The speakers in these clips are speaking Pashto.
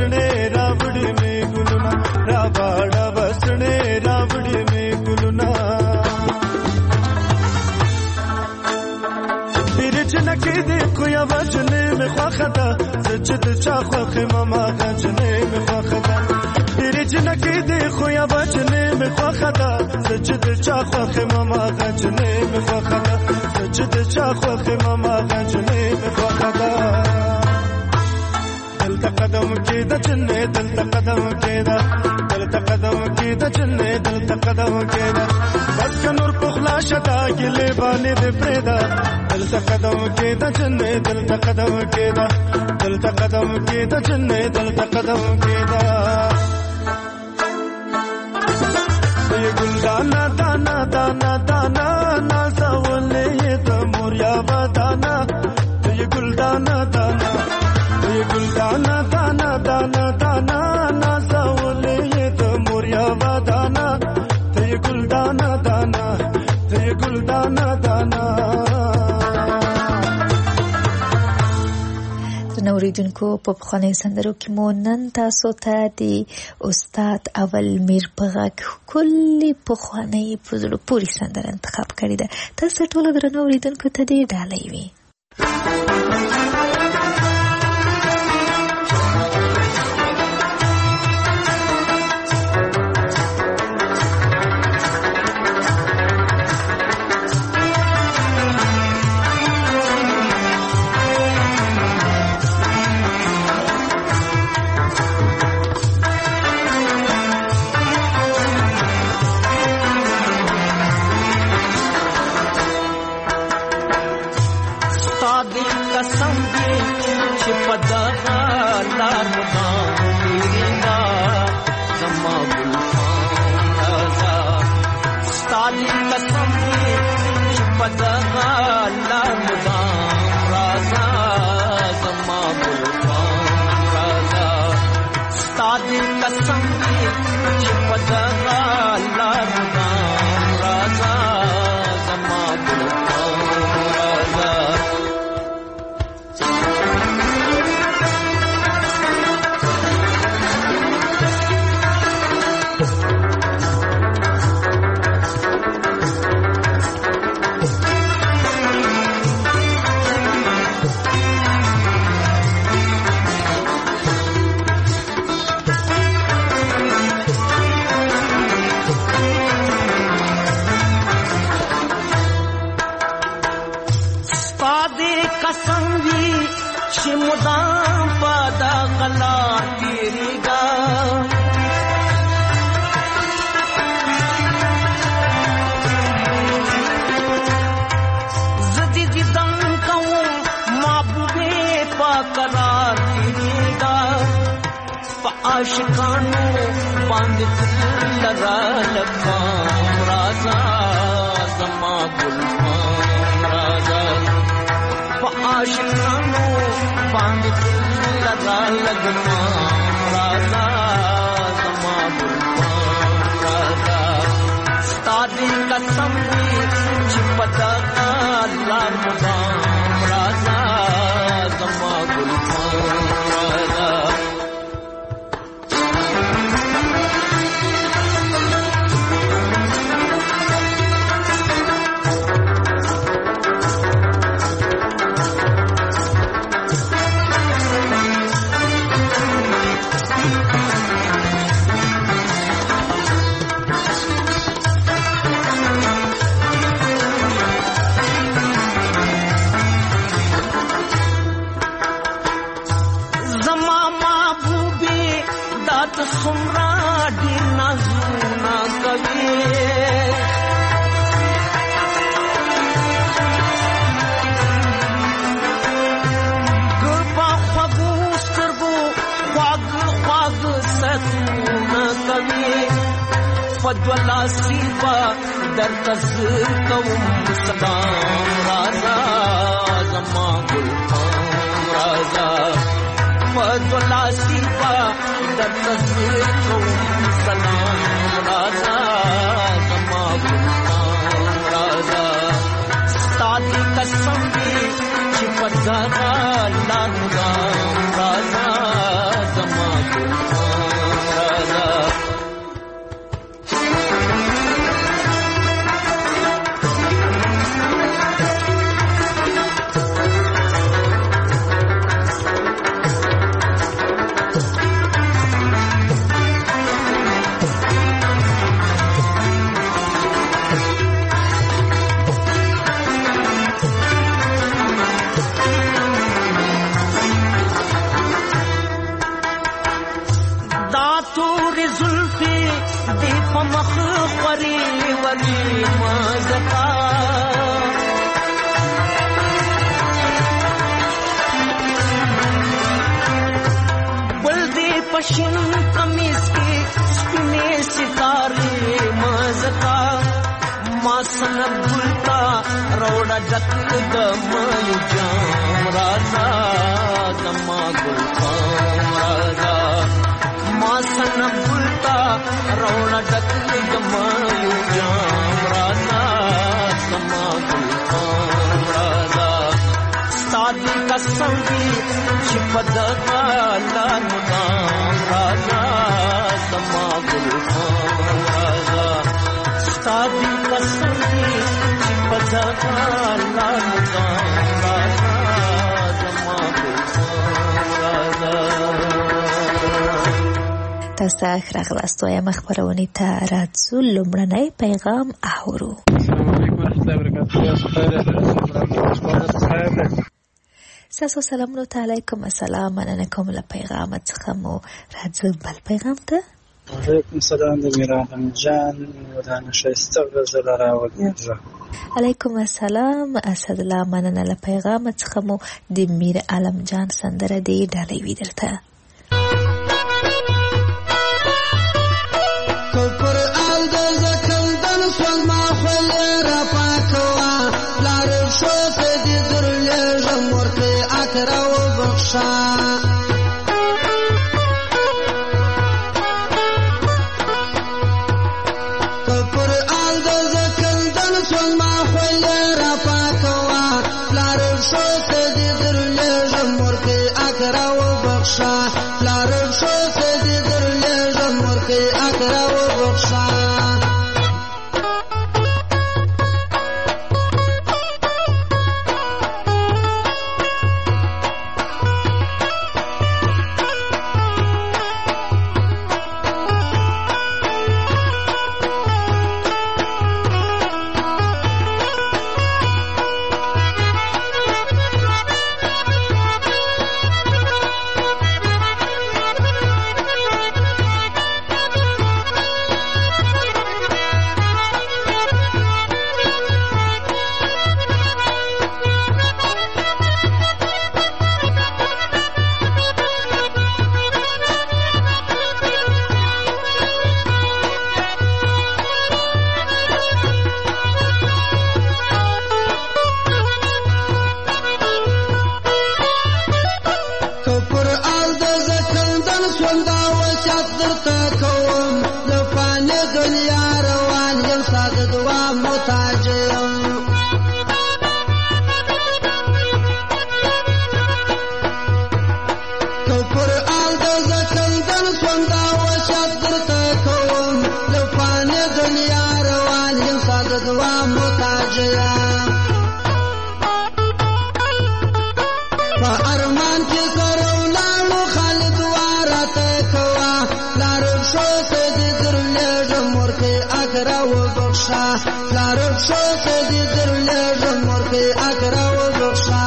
बसणे रावड़ी में गुलना राबाड़ा बसणे रावड़ी में गुलना बिरच नकी देखो या वजने में ख्वाखदा सजद चाख्वाख मामा गजने में ख्वाखदा बिरच नकी देखो या वजने में ख्वाखदा सजद चाख्वाख मामा गजने में ख्वाखदा सजद चाख्वाख मामा गजने में ख्वाखदा دلتا قدم کېدا چنه دلتا قدم کېدا دلتا قدم کېدا چنه دلتا قدم کېدا بس نور پخلا شتا ګلې باندې دې پرېدا دلتا قدم کېدا چنه دلتا قدم کېدا دلتا قدم کېدا چنه دلتا قدم کېدا ये गुलदाना दाना दाना दाना नाज़ावले ये तमोरिया बदाना ये गुलदाना दाना ये गुलदाना दाना दाना दाना नाज़ावले ये तमोरिया बदाना ये गुलदाना दाना ये गुलदाना दाना نوریدونکو په پخوانیو سندرو کې مو نن تاسو ته د استاد اول میر په غږ کلی پخوانی په زړه پورې سندره انتخاب کړې ده. تاسو ټولو درنو اوریدونکو ته دې ډالۍ وي. आशिकानो बांध लगा लगा राजा जमा गुलफाम राजा आशिकानो बांध लगा लगा राजा जमा गुलफाम राजा सादी कसम चिपटा लगा राजा जमा गुलफाम राजा फद्वला सीबा दर तस्वीर कौम सलाम राजा जमा गुलफाम राजा फद्वला सीबा दर तस्वीर कौम सलाम राजा जमा गुलफाम राजा सादी कसम भी चिपटा लाम राजा जमा تورې زلفې دې په مخ خورې ورې مازکا بل دې پشن قمیص کې سپینې ستارې مازکا ما سنگ گلتا روڑا ڈک دمائی جام رازا دما گلفام رازا ما سنگ گلتا روڑا ڈک دمائی جام رازا دما گلفام رازا ستادی قسم دی چپد لان مدام رازا دما گلفام رازا ستادی قسم دی چپدا لان رازا زما گلفام رازا. تاسو راغلاست وایم خبرونه ته راځو. لومړنی پیغام اورو. سلام سلامونه علیکم السلام. مننه کوم له پیغام څخه مو راځو بل پیغام ته. علیکم السلام د میران جان ودانه شایسته غزل راوړم. علیکم السلام اسد الله. مننه له پیغام څخه مو د میر عالم جان سندره دی ډالۍ وی درته. کفر آل د زکل دن سلما خل را پاکوا لار شو سدی درله جمورته اکرا و بخشا لارم شو سدی درله جمهور کې اکرا و بخشا لارم شو سدی درله جمهور کې اکرا و بخشا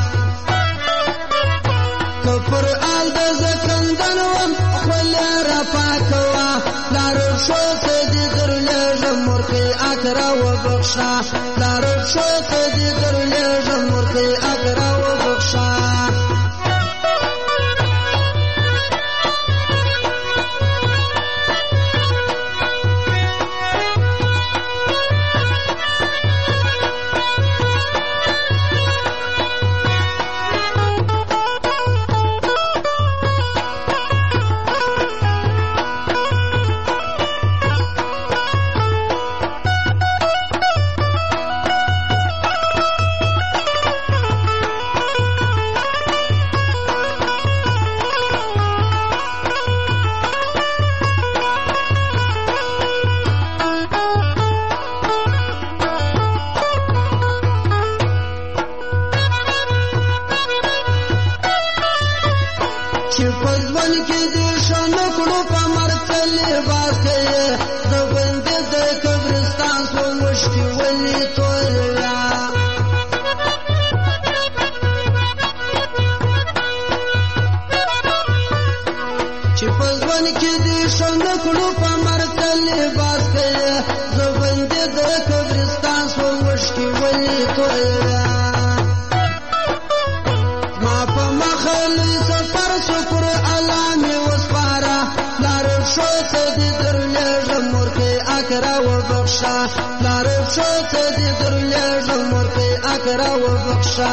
کفر آل د زکندن و خپل را پاکوا لارم شو سدی درله جمهور کې اکرا و بخشا لارم شو سدی درله جمهور کې اکرا و بخشا ژوند کې دې شنه کړو په مرکل لباس کې زه بندې د قبرستان سوم وشکې ولې تویه ما په مخه لوی سفر شکر الله مې وسپاره لارب شو څه دې درلېږم مورکې اکره وبخشه لارب شو څه دې درلېږم مورکې اکره وبخشه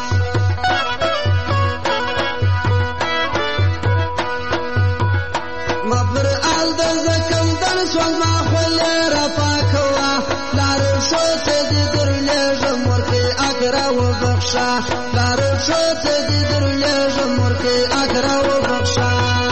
مبر آل د زکندن سوال ما خولې را پاکوه لارب شو څه دې درلېږم مورکې اکره وبخشه لارب شو څه دې درلېږم مورکې اکره وبخشه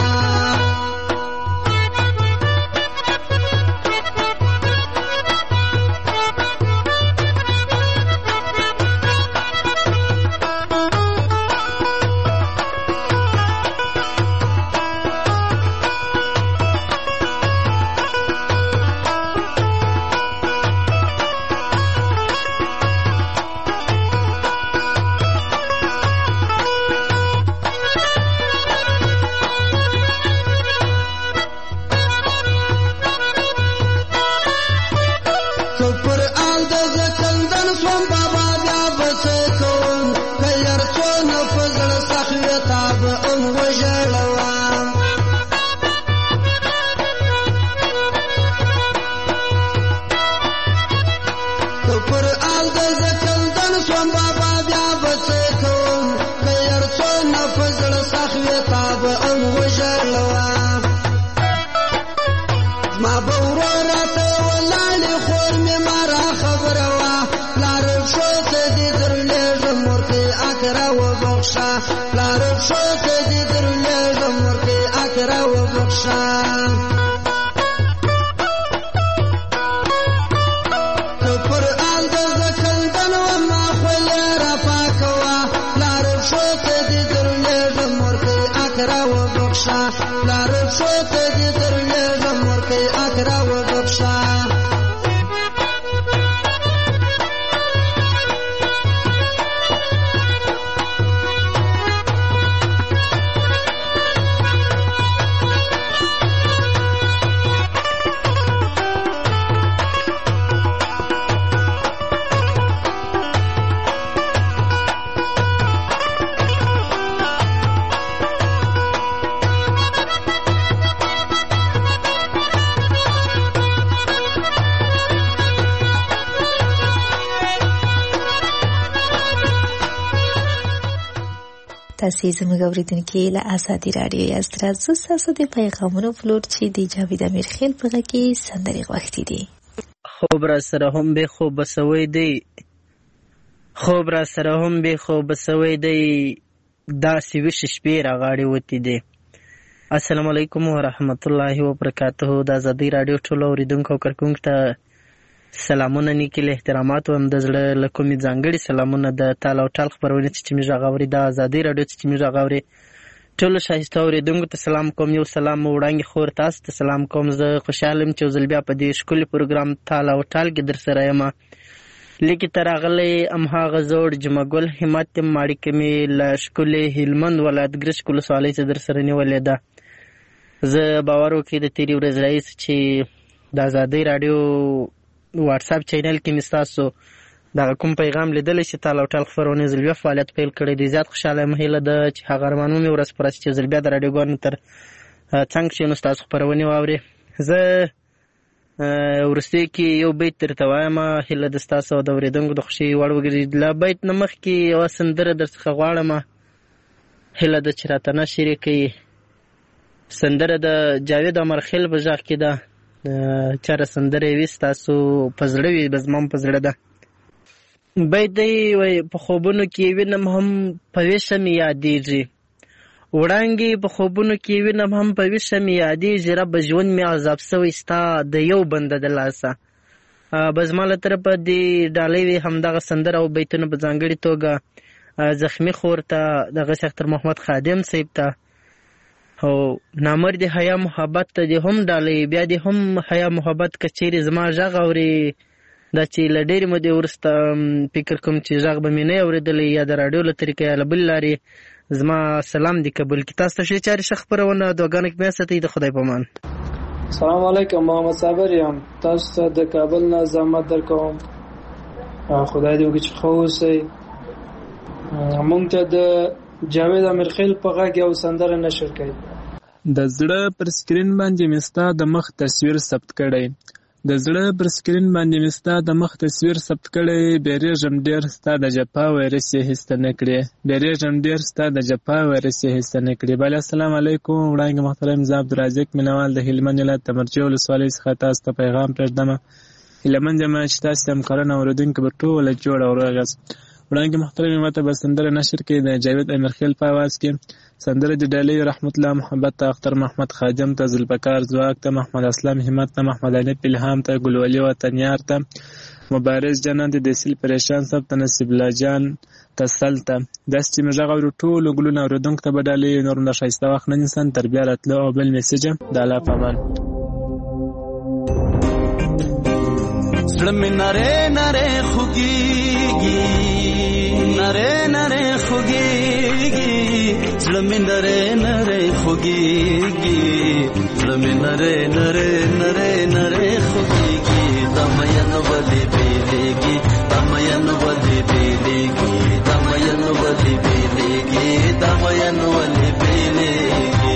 لارب شو څه دې درلېږم مورکې اکره وبخشه که پر آل د زکندن وما خولې را پاکوه لارب شو څه دې درلېږم مورکې اکره وبخشه لارب شو څه دې درلېږم مورکې اکره وبخشه تاسې زموږ اورېدونکي له ازادي راډیو یاست. راځو ستاسو د پیغامونو پلور چې د جاوید امیرخیل په غږ کې سندرې غوښتې دي. خوب را سره هم بې خوبه سوی دی خوب را سره هم بې خوبه سوی دی داسې ویښې شپې راغاړې وتې دي. السلام علیکم ورحمت الله وبرکاته. د ازادي راډیو ټولو اورېدونکو او کارکونکو ته سلامونه، نیکې احترامات وایم. د زړه له کومې ځانګړي سلامونه د تال او ټال خپرونې چې موږ غږ اوري د ازادي راډیو چې موږ غږ اوري ټولو ښایسته اورېدونکو ته سلام کوم. یو سلام وړاندې خور تاسو ته سلام کوم. زه خوشحاله یم چې یو ځل بیا په دې ښکلي پروګرام تال او ټال کې در سره یم. لیکې ته راغلی هماغه زوړ جمعګل همت یم. اړیکه مې له ښکلي هلمند ولایت ګرشک ولسوالۍ څخه در سره نیولې ده. زه باور وکړئ د تېرې ورځې راهیسې چې د ازادۍ راډیو واټساپ چینل کې مې ستاسو دغه کوم پیغام لیدلی چې تال او ټال خپرونې ځل بیا فعالیت پیل کړی دی. زیات خوشحاله یم. هیله ده چې هغه ارمانونه مې ورځ په ورځ چې ځل بیا د راډیوګانو تر څنګ شي نو ستاسو خپرونې واورې. زه وروستیو کې یو بیت درته وایم، هیله ده ستاسو او د اورېدونکو د خوښۍ وړ وګرځي. له بیت نه مخکې یوه سندره در څخه غواړم، هیله ده چې راته نشر یې کوي. سندره د جاوید امرخیل په غږ کې ده. چېرې سندره یې وي ستاسو په زړه وي، به زما هم په زړه ده. بیت دی وایي په خوبونو کې وینم هم په ویښه مې یادېږي، وړانګې په خوبونو کې وینم هم په ویښه مې یادېږي، رب ژوند مې عذاب سوی ستا د یو بنده د لاسه. به زما له طرفه دې ډالۍ وي همدغه سندره او بیتونه په ځانګړې توګه زخمي خور ته، دغسې اختر محمد خادم صاحب ته، او نامرد حیا محبت ته دې هم ډالۍ. بیا دې هم حیا محبت که چیرې زما غږ اورې، دا چې له ډېرې مودې وروسته فکر کوم چې غږ به مې نه اورېدلی، یا د راډیو له طریقې یا له بلې لارې زما سلام دی قبول کی. تاسو ته چاري ښه خپرونه دعاګانې کې بیا ستې د خدای په امان. السلام علیکم، محمد صابر یم. تاسو ته د کابل نه زحمت درکوم. خدای دې وکړي چې ښه اوسئ. موږ ته د جاوید امیرخیل په غږ یو سندره نشر کړئ. د زړه پر سکرین باندې مې ستا د مخ تصویر ثبت کړی، د زړه پر سکرین باندې مې ستا د مخ تصویر ثبت کړی. بیریږم ډېر ستا د جفا وایرس یې هېڅ نه کړې، بیریږم ډېر ستا د جفا وایرس یې هېڅ نه کړې. بله السلام علیکم. وړاندې محترم زه عبدالرازق مینوال د هلمند ولایت د مرجې ولسوالۍ څخه تاسو ته پیغام پرېږدمه. هیلهمند یم چې تاسو د همکارانو اورېدونکو به ټوله جوړ او روغ یاست. وړاندې محترم ماته به سندره نشر کړي د جاوید امیرخیل په اواز کې. سندره د ډالۍ رحمت الله محبت ته، اختر محمد خادم ته، ذوالفقار ځواک ته، محمد اسلام همت ته، محمد حنیف الهام ته، ګلولي وطنیار ته، مبارز جنان ته، دیسیل پریشان صاحب ته، نصیب الله جان تسل ته. داسې چې موږ غواړو ټولو ګلونه اورېدونکو ته به ډالۍ نور د ښایسته وخت نن انسان تر بیا راتلو. او بل میسیج د الله په امان. زړه مې نری نری خوږېږي، نری نری خوږېږي، زړه مې نری نری خوږېږي، زړه مې نری نری نری نری خوږېږي. دا مین ولې بېلېږي، دا مین ولې بېلېږي، دا مین ولې بېلېږي، دا مین ولې بېلېږي.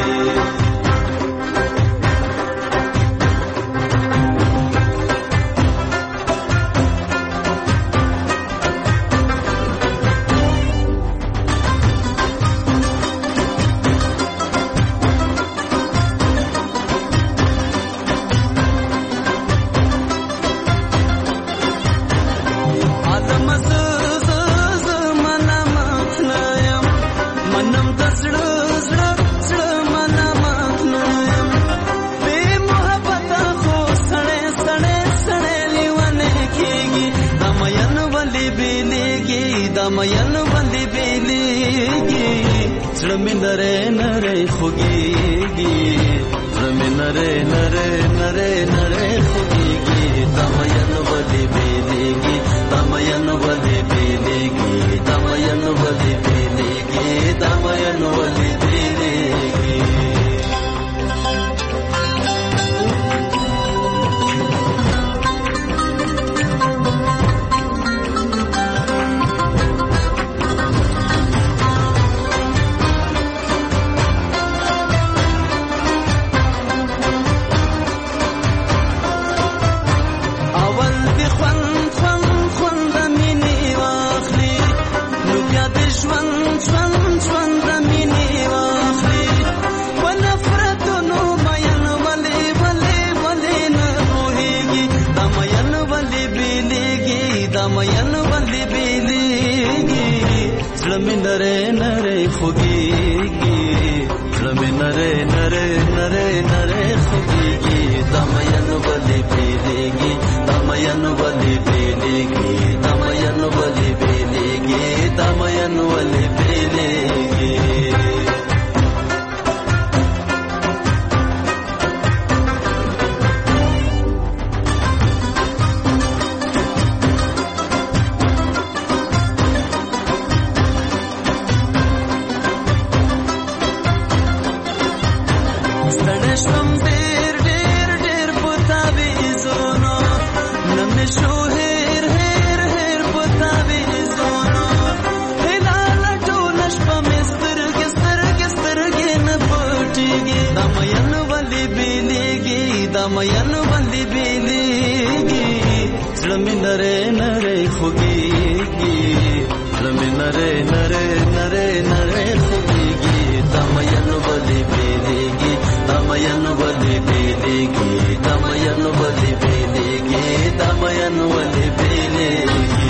مین باندې بیلېږي، زړه مې نری نری خوږېږي، زړه مې نری نری نری نری خوږېږي. دا مین باندې بیلېږي، دا مین باندې بیلېږي، دا مین باندې بیلېږي، دا مین باندې بیلېږي. زړه مې نری نری خوږېږي، زړه مې نری نری نری نری خوږېږي. دا مین ولې بېلېږي، دا مین ولې بېلېږي، دا مین ولې بېلېږي، دا مین ولې بېلېږي. مین باندې بیلېږي، زړه مې نری نری خوږېږي، زړه مې نری نری نری نری خوږېږي. دا مین باندې بیلېږي، دا مین باندې بیلېږي، دا مین باندې بیلېږي، دا مین باندې بیلېږي.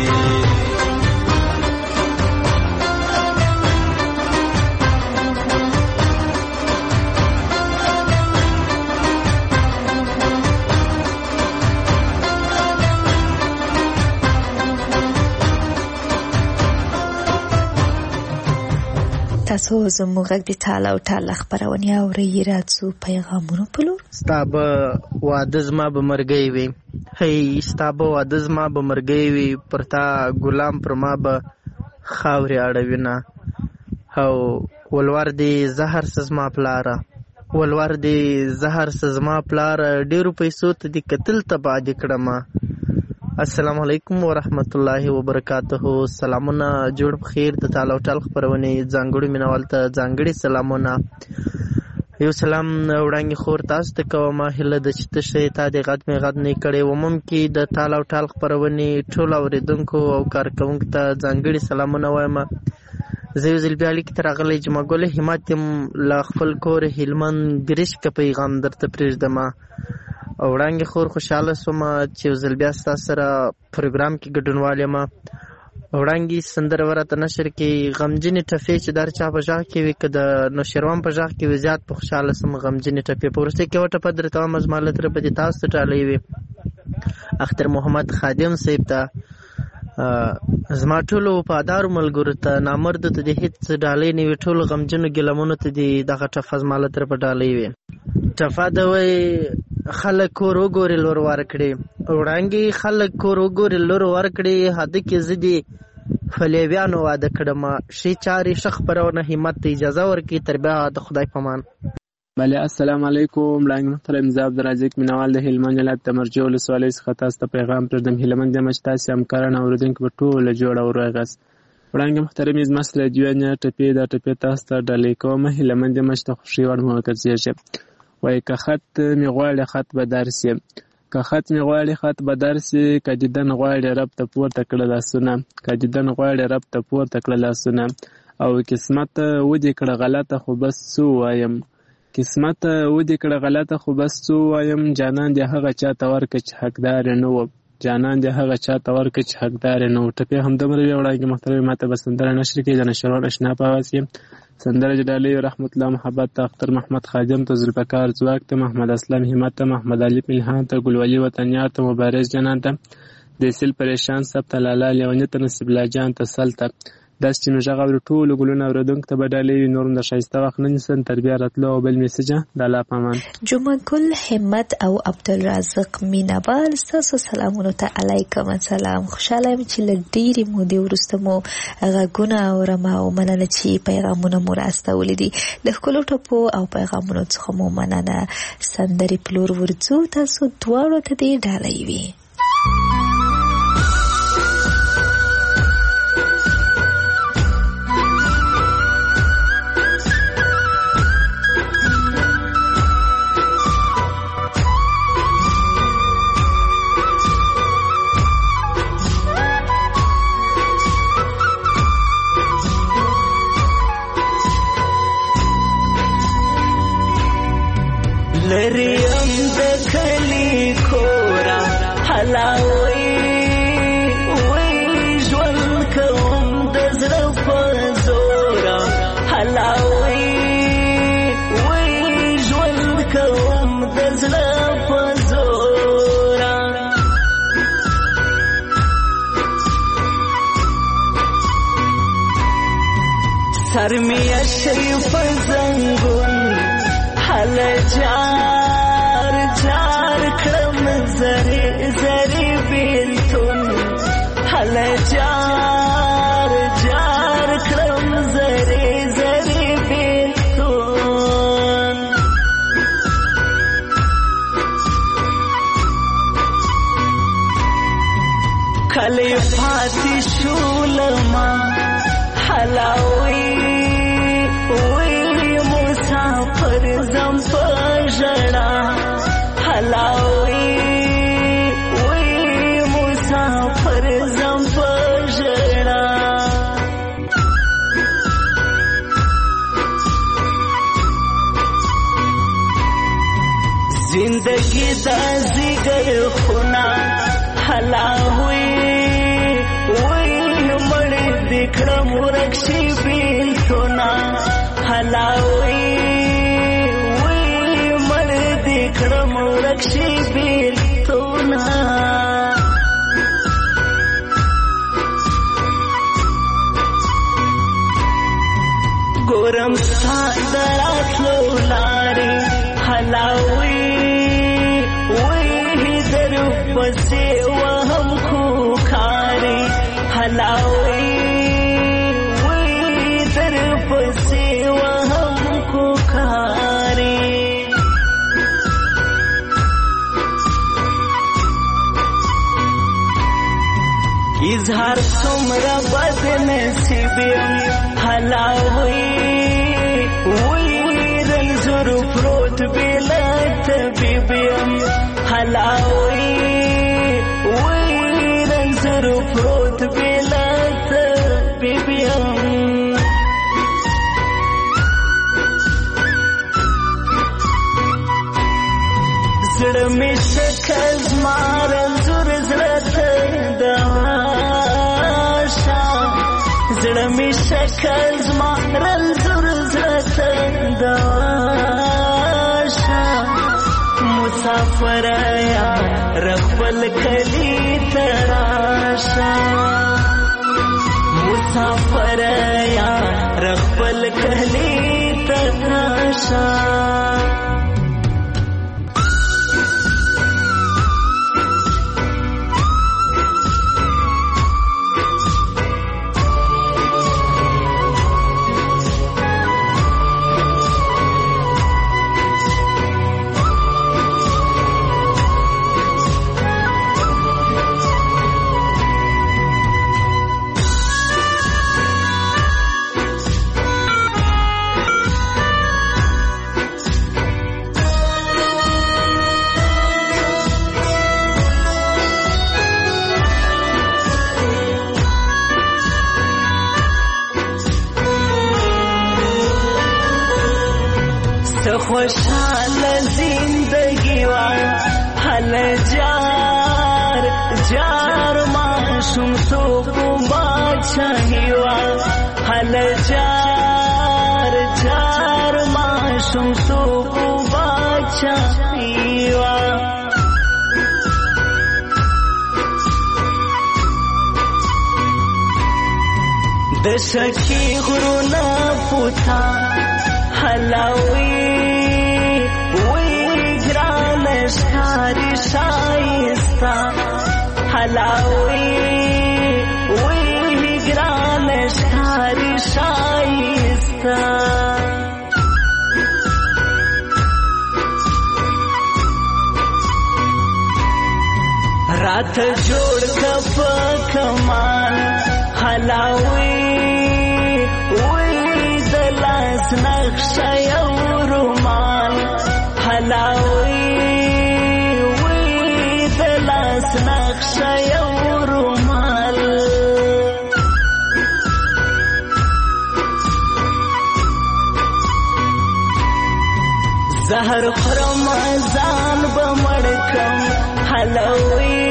تاسو زموږ غږ د ټال او ټال خپرونې اورئ. راځو پیغامونو په لور. ستا به واده زما به مرګی وي، هی ستا به واده زما به مرګی وي، پر تا ګلام پر ما به خاورې اړوینه، او ولور دې زهر سزما پلاره، ولور دې زهر سزما پلاره، ډیرو پیسو ته دې قتل تباه دې کړمه. السلام علیکم ورحمت الله وبرکاته. سلامونه، جوړ بخیر. د تال او ټال خپرونې ځانګړي مینوال ته ځانګړي سلامونه. یو سلام وړاندې خور تاسو ته کوم، هیله ده چې ته ښه تا دې غد مې غد نه کړی ومم کې د تال او ټال خپرونې ټول اوریدونکو او کارکوونکو ته ځانګړي سلامونه وایم. زه یو ځل بیا لیک ته راغلی جمعه ګل همت یم له خپل کور هلمند ګرشکه پیغام درته پرېږدمه. او وړاندې خور خوشحاله سومه چې یو ځل بیا ستاسو سره پروګرام کې ګډونوال یم. وړاندې سندره ورته نشر کې غمجنې ټپې چې در چا په غږ کې وي که د نوشیروان په غږ کې وي زیات په خوشحاله سم. غمجنې ټپې په وروستۍ کې یوه ټپه درته وایم زما له طرفه دې تاسو ته ډالۍ وي. اختر محمد خادم صاحب ته، زما ټولو وفادارو ملګرو ته، نامردو ته دې هېڅ ډالۍ نه وي، ټولو غمجنو ګیلمونو ته دې دغه ټپه زما له طرفه ډالۍ وي. ټپه ده وایي خلک کور وګورې لور ورکړې، وړاندې خلک کور وګورې لور ورکړې، هده کې زه دې فلیویانو واده کړمه. ښې چارې ښه خپرونه همت ته اجازه ورکړي. تر بیا د خدای په امان. بله السلام علیکم. وړاندې محترم زه عبدالرزاق مینوال د هلمند ولایت د مرجع ولسوالۍ څخه تاسو ته پیغام پرېږدم. هیلهمند یم چې تاسې همکاران او اورېدونکي به ټوله جوړ او روغ یاست. وړاندې محترم زما سره دوینه ټپې دا ټپې تاسو ته ډالۍ کوم. هیلهمند یم چې د خوښۍ وړ مو وګرځېږي. وایي که خط مې غواړي خط به درسي، که خط مې غواړي خط به درسي، که دیدن غواړي رب ته پورته کړه لاسونه، که دیدن غواړي رب ته پورته کړه لاسونه. او قسمت ودې کړه غلطه خو بس څه ووایم، قسمت ودې کړه غلطه خو بس څه ووایم. جانان دې هغه چاته ورکړه چې حقدار یې نه و، جانان دې هغه چاته ورکړه چې حقدار یې نه و. ټپې همدومره وي. وړاندې محترم ماته به سندره نشر کړي د نشروان اشنا په اواز کې. سندره چې ډالۍ رحمت الله محبت ته، اختر محمد خادم ته، ذوالفقار ځواک ته، محمد اسلم همت ته، محمد علي پنهان ته، ګلولي وطنیار ته، مبارز جنان ته، د سیل پریشان سب ته، لالا لیوني ته، نصیب الله جان ته، سل ته. داسې چې مې غږ اوري ټولو ګلونه اورېدونکو ته به ډالۍ وي. نور هم د ښایسته وخت نه نیسم. تر بیا راتلو او بل میسجه د الله په امان. جمعه ګل همت او عبدالرزاق مینوال ستاسو سلامونو ته علیکم السلام. خوشحاله یم چې له ډېرې مودې وروسته مو غږونه اورم او مننه چې پیغامونه مو راستولي دي. د ښکلو ټپو او پیغامونو څخه مو مننه. سندرې پلور ورځو تاسو دواړو ته دې ډالۍ وي. لریم د کلی کورا حلاوی وی ژوند کوم د زړه په زورا، حلاوی وی ژوند کوم د زړه په زورا. سر می شریف زنګون حل جار جار کړم زری زری بیلتون، حل جار جار کړم زری زری بیلتون. کلی پاتې شولما حلاوی وی مسافر زم په ژړا، حلاوی وی مسافر زم په ژړا. زندگی دا زیګر خونا حلاوی وی مړ دکړم ورکشي بیلتونا، حلاوی وی مړ دکړم ورکشي بیلتونا. ګورم ستا د راتلو لارې حلاوی وی در پسې وهم خوکارې، حلاوی وی در پسې زهر څومره بد نصیب یم حلاوي وی رنځور پروت بلا طبیب یم حلاوي وی رنځور پروت بلا طبیب یم زړه مې شکل زما رنځور زړه ته دواشه زړه مې شکل زما رنځور زړه ته دواشه مسافر یا رخبل کلی تراشه مسافر یا رخبل کلی تراشه خوشحال زندگی وای حل جار جار معشوم تو باچاہی وای حل جار جار معشوم تو باچاہی وای دشکی غرونا پوتا حلاوی شکاری شایستا حلاوی وی گران شکاری شایستا رات جوڑ کپ کمال حلاوی وی دلاس نقش یو رومال حلاوی نقش یو رومال زهر خرم ځان بمړکم حلوي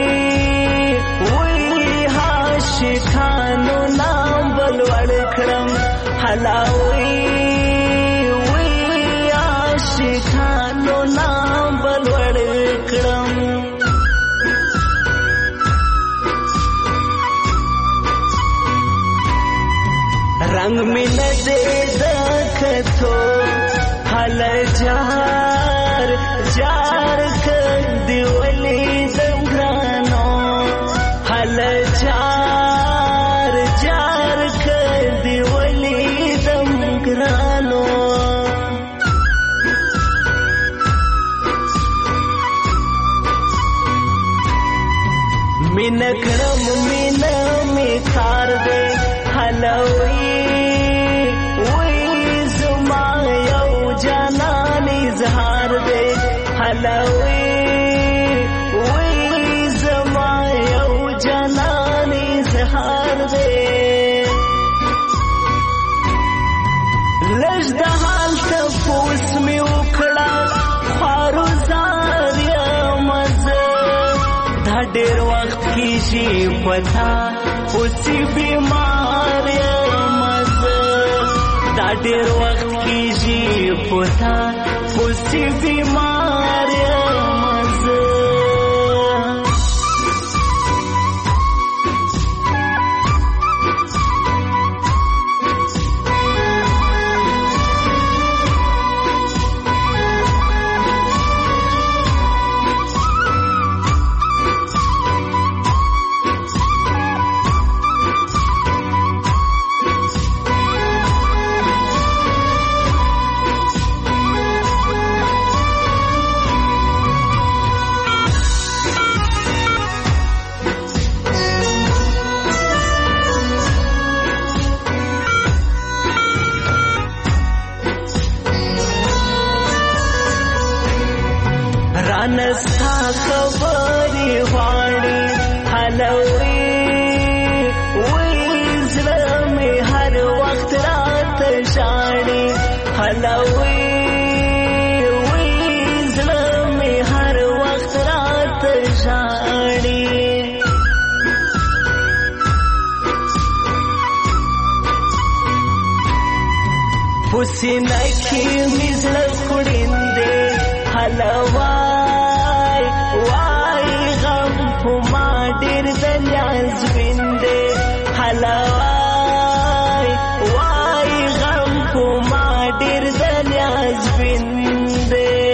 وی عاشقانو نام بلوړ کړم حلوي وی عاشقانو نام بلوړ کړم रंग मिल दे दखतो हल जार जार कर दिवली दमग्रानो हल जार जार कर दिवली दमग्रानो मिन करम मिन में खार दे हलवी حلوي وي زما یو جناني زهار دې لږ د حال تپوس مې وکړه خارو زار یم زه دا ډېر وخت کېږي پتا اوسې بیمار یم زه دا ډېر وخت کېږي پتا اوسې بیمار یم زه رانستا خبرې غواړي حلوي وې زړه مې هر وخت راته ژاړي حلوي وې زړه مې هر وخت راته ژاړي پسینه کې مې زړه خوړیندې حلوای وای غم په ما ډېر د نیاز ویندې حلوای وای غم په ما ډېر د نیاز ویندې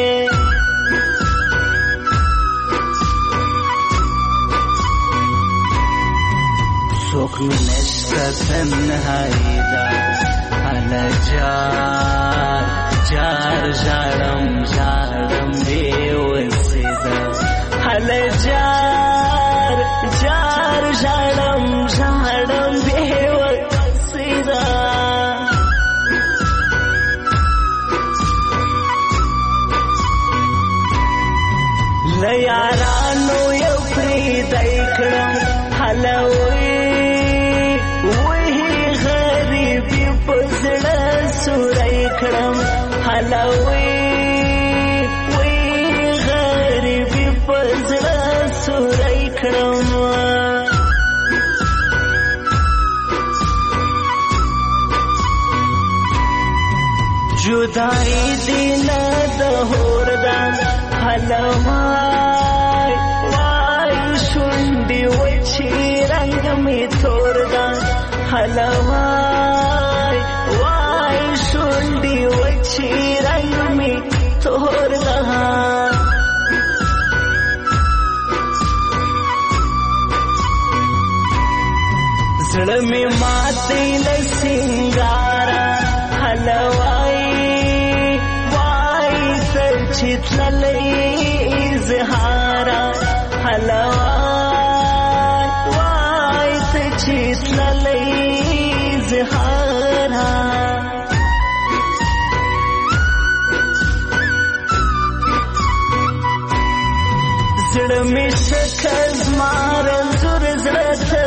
څوک مې نشته تنهایي ده هله جار جار ژاړم ژاړم بېوسې ده هله جار جار ژاړم ژاړم بېوسې ده له یارانو یو پرېږدی کړم هله سورای کړم حلوي وې غریبي په زړه سورای کړم جدائی دی نه د هوردان حلوای وای شونډې وچې رنګ مې تور ده حلوای وای شونډې وچې رنګ مې تور ده زړه مې ماتې له سینګاره حلوای وای سر چې تللی اظهاره حلوای وای سر چې تللی اظهاره زړه مې شکل زما رنځور زړه ته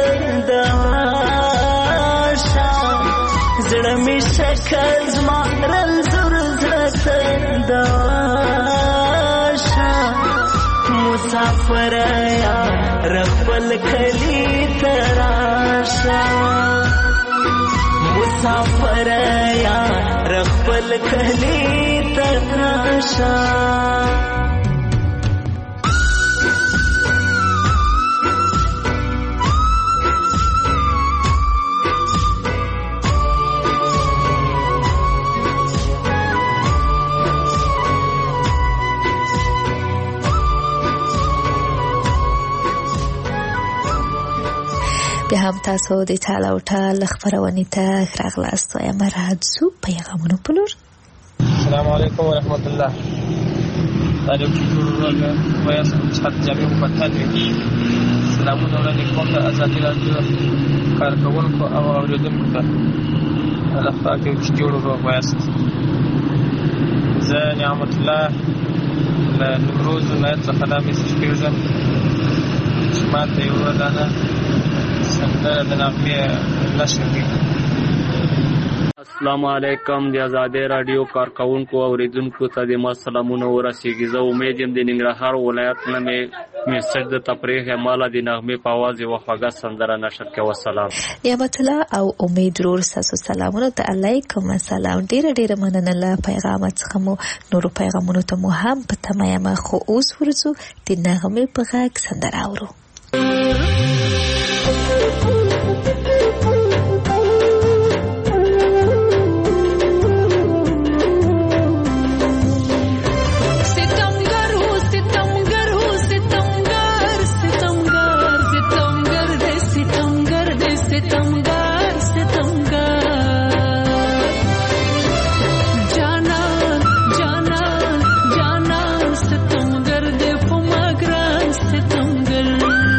داشه زړه مې شکل زما رنځور زړه ته داشه مسافر یار خپل کلی ته راشه مسافر یار خپل کلی ته راشه بیا هم تاسو د ټال او ټال خبرونې ته راغلاست وایم راځو پیغامونو په لور. السلام علیکم ورحمت الله. تعلیم شکر وایاست چې جامع مفتل وي. سلامونه وړاندې کوم د ازادي راډیو کارکوونکو او اورېدونکو ته الله پاک یو جوړ وایاست. زه نعمت الله له نیمروز ولایت څخه دا میسج کېږم چې ما ته یوه دانه سندره د نغمې نشر کړي. السلام علیکم د ازادي راډیو کارکوونکو او اوریدونکو ته د ما سلامونه ورسیږي. زه امید یم د ننګرهار ولایت نه مې میسج د تفریح مالا د نغمې په اواز یوه خوږه سندره نشر کړه. وسلام. نعمت الله او امید ورور ستاسو سلامونه ته علیکم السلام. ډیره مننه له پیغام څخه مو نورو پیغامونو ته مو هم په تمه یم. خو اوس ورځو د نغمې په غږ سندره اورو. जाना जाना ستمګر دې په ما ګران ستمګر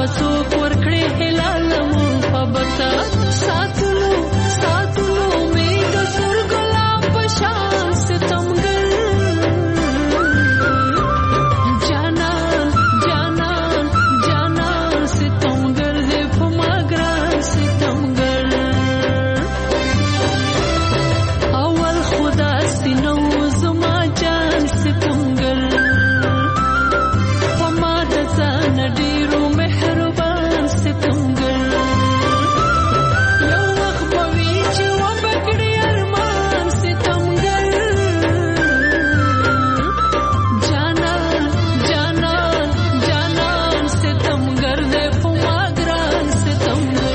بڅوک ورکړې هلال محبت ساتلو ساتلو می د سر ګلاب په شان ستمګر جانان جانان جانان ستمګر دې په ما ګران ستمګر اول خدا سينو زما جان ستمګر په ما د ځان ډیرو مهربان ستمګر یو وخت به وي چې وبکړي ارمان ستمګر جانان جانان جانان ستمګر دې په ما ګران ستمګر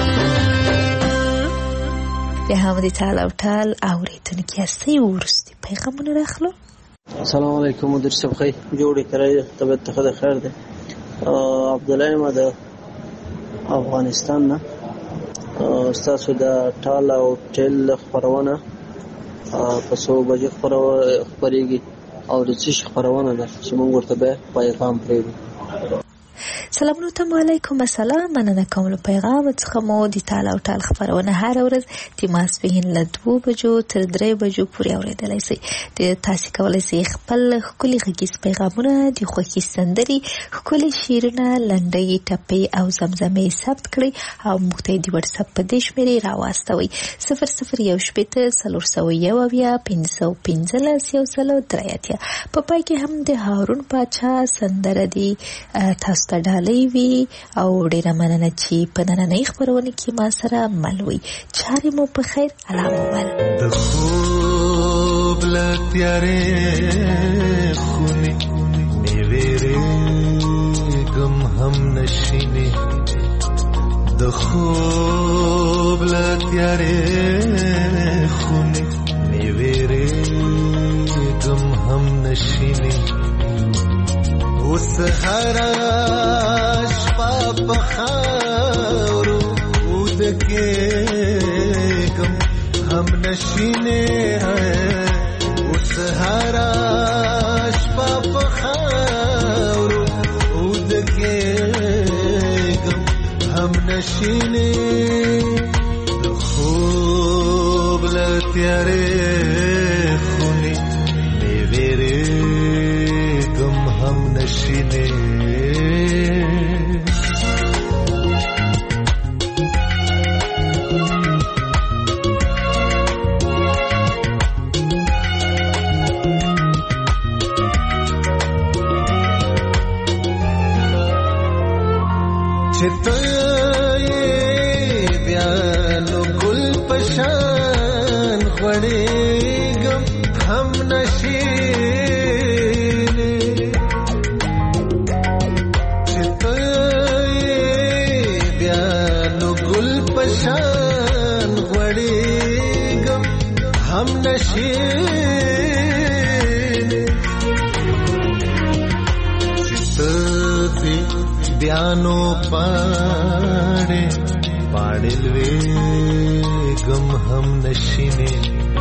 بیا هم د ټال او ټال اورېدونکي هستئ وروستي پیغامونه راخلو. السلام علیکم مدیر صاحب خی جوړې کرای طبیعت ته خدای خیر ده. عبدالله ما د افغانستان نه ستاسو د ټال او ټل خبرونه په 100 بجې خبرېږي او د څه خبرونه ده چې موږ ورته به پیغام پرېږدو. سلام علیکم السلام مننه کوم له پیغام څخه مو د ټال او ټال خبرونه هر ورځ د ماسپښین له 2 بجو تر 3 بجو پورې اورېدلای شئ. د تاسو کولای شئ خپل ښکلي غږیز پیغامونه د خوښي سندري ښکلي شعرونه لنډۍ ټپې او زمزمې ثبت کړئ او موږ ته د واتس اپ په دې شمېرې راواستوئ 0018 په پای کې هم د هارون پاچا سندره دی تاسو ته ډالۍ وي او ډیره مننه چې په نننۍ خبرونه کې ما سره مل وي. چارې مو په خیر الله مو مل. د خوب له تیارې خونې مې وېرېږم هم نشینې د خوب له تیارې خونې مې وېرېږم هم نشینې اوس هره شپه په خاورو ودکېږم هم نشینې اوس هره شپه په خاورو ودکېږم هم نشینې د خوب له تیارې خونې مې وېرېږم هم نشینې چې ته یې بیا نو ګل په شان غوړېږم هم نشینې چې ته یې بیا نو ګل په شان غوړېږم هم نشینې چې ته بیانو پاڑے پاڑل ویگم هم نشینے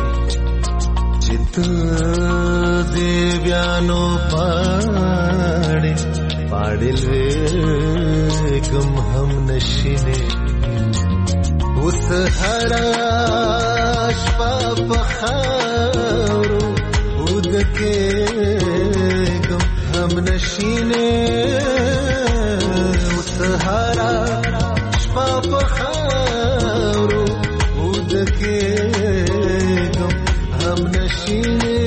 چت دے بیانو پاڑے پاڑل ویگم هم نشینے اس ہرا شپا پخارو ادکے گم هم نشینے سهارا شپا په خاورو ودکېږم هم نشینې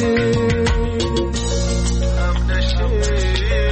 هم نشینې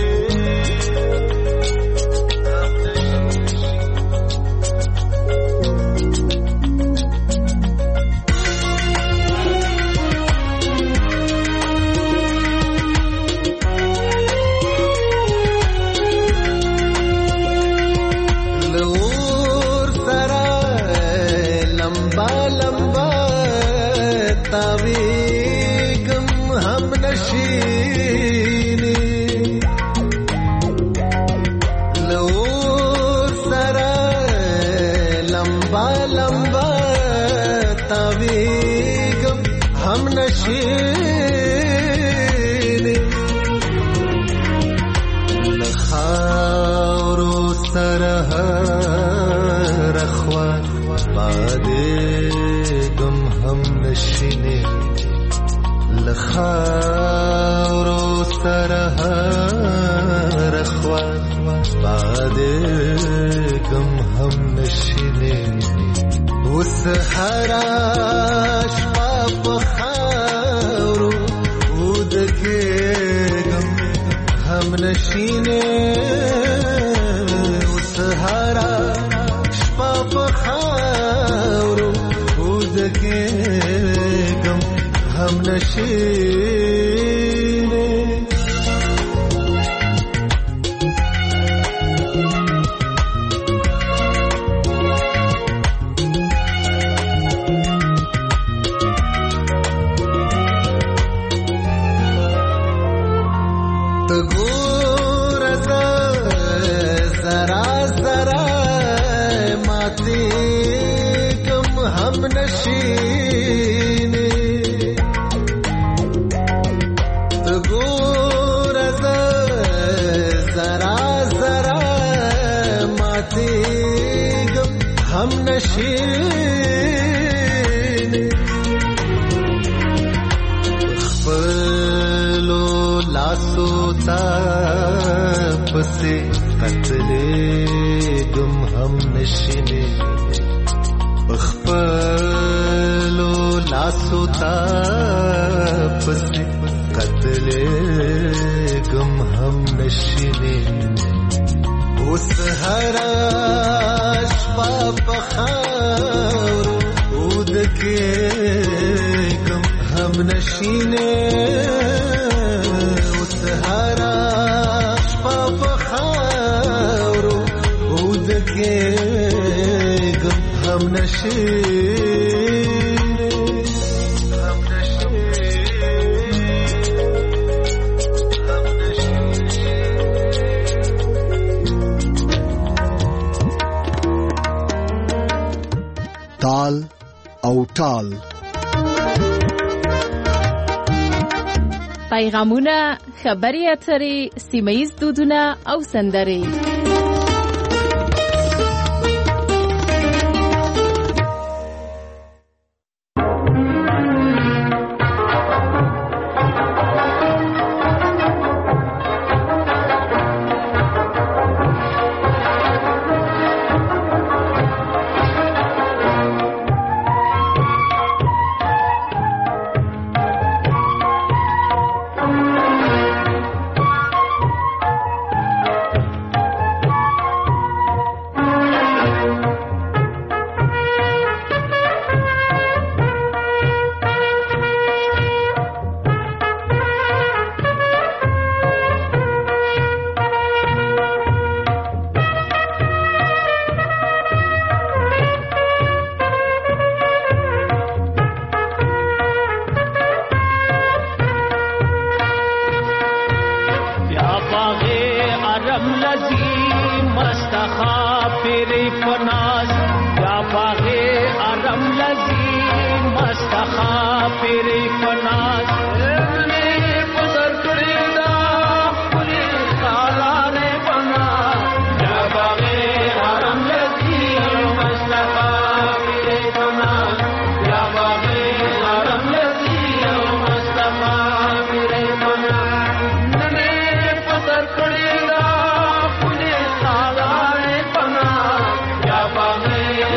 سره رخوا بادګم هم نشینه لخاورو سره رخوا بادګم هم نشینه وس هراش په خاورو ودګم هم نشینه وس هراش په خاورو ودګم هم نشینه پسې قتلې ګم هم نشینه خپلو لاسو ته پسې قتلې ګم هم نشینه اوس هره شپه په خاورو ودکې ګم هم نشینه اوس هره هم نشینه هم نشینه تال او ټال پیغامونه خبري اترې سیمه‌ییز دودونه او سندرې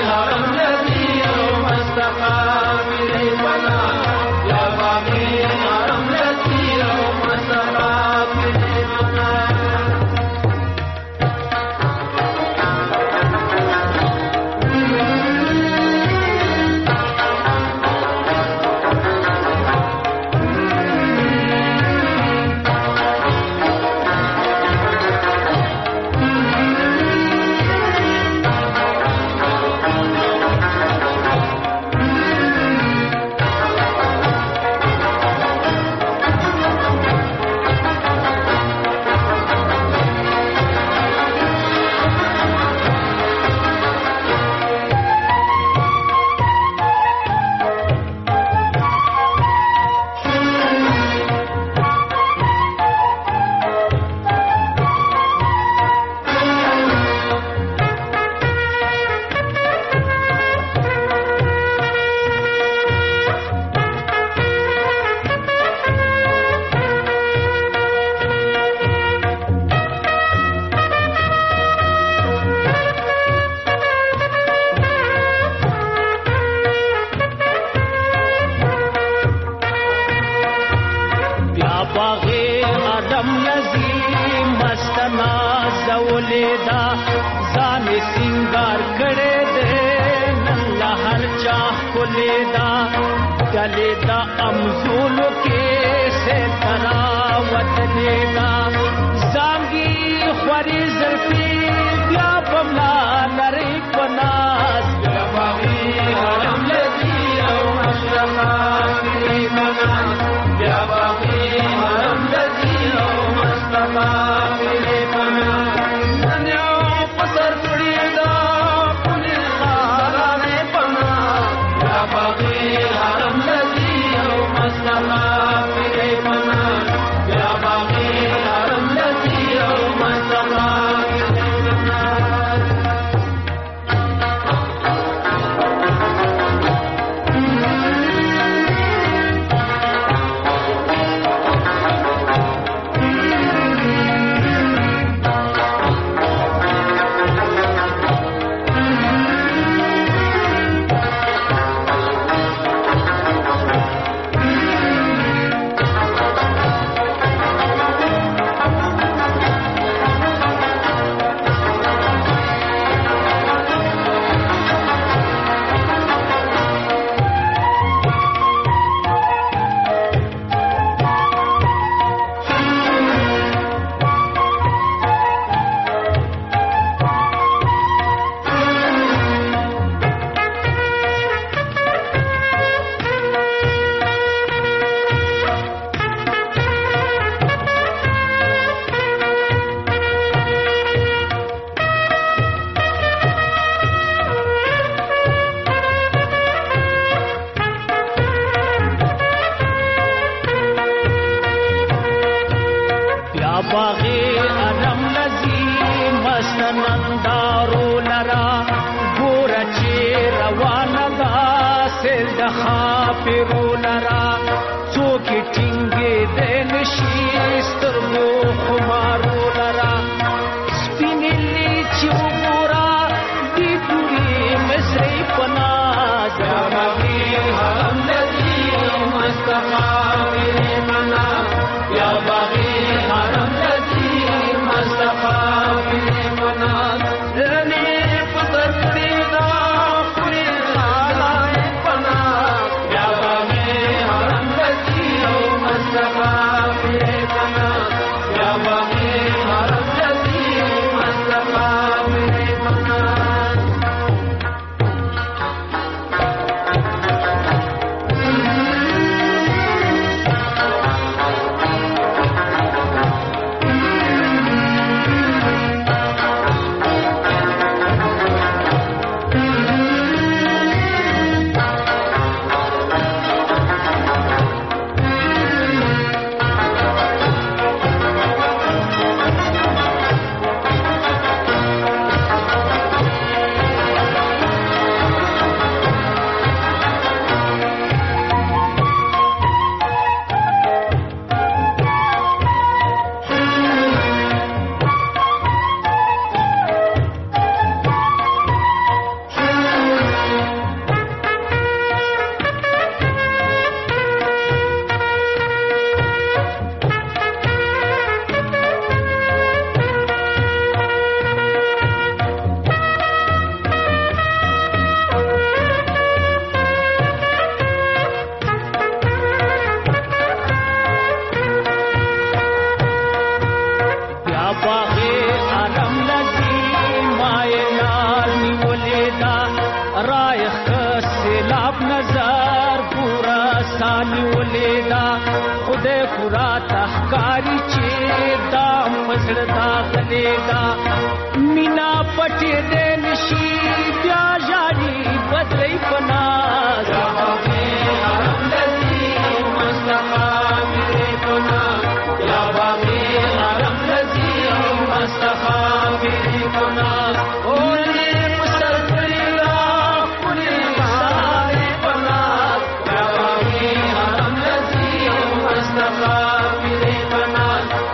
Yeah. سنگار کړه دې نن لا هر چا کولې دا ډلې دا امزولو کې سه تراوت دې دا زانګي خوري زلفي بیا بملا نری پناس بیا باغی حرم لذي او مشرقا کې منا بیا باغی حرم لذي او مشرقا کې منا ننو پسر پړی دا پولیس خارانه پنا بیا باغی حرم لذي او مشرقا کې منا بیا باغی حرم لذي او مشرقا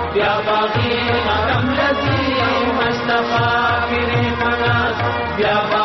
Yeah.